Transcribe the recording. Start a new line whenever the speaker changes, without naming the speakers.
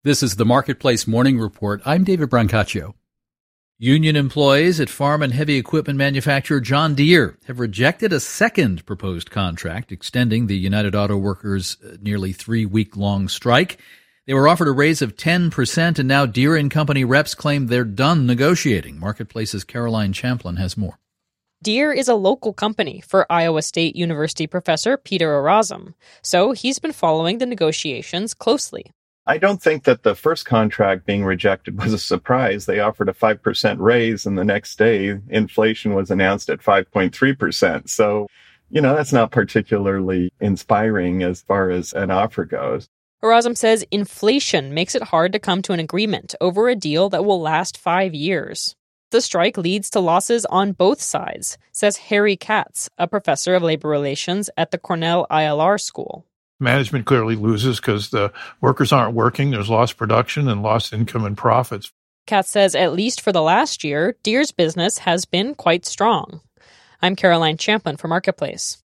This is the Marketplace Morning Report. I'm David Brancaccio. Union employees at farm and heavy equipment manufacturer John Deere have rejected a second proposed contract extending the United Auto Workers' nearly 3-week-long strike. They were offered a raise of 10%, and now Deere & Company reps claim they're done negotiating. Marketplace's Caroline Champlin has more.
Deere is a local company for Iowa State University professor Peter Erasm, so he's been following the negotiations closely.
I don't think that the first contract being rejected was a surprise. They offered a 5% raise, and the next day, inflation was announced at 5.3%. So, that's not particularly inspiring as far as an offer goes.
Erasm says inflation makes it hard to come to an agreement over a deal that will last 5 years. The strike leads to losses on both sides, says Harry Katz, a professor of labor relations at the Cornell ILR School.
Management clearly loses because the workers aren't working. There's lost production and lost income and profits.
Katz says at least for the last year, Deere's business has been quite strong. I'm Caroline Champlin for Marketplace.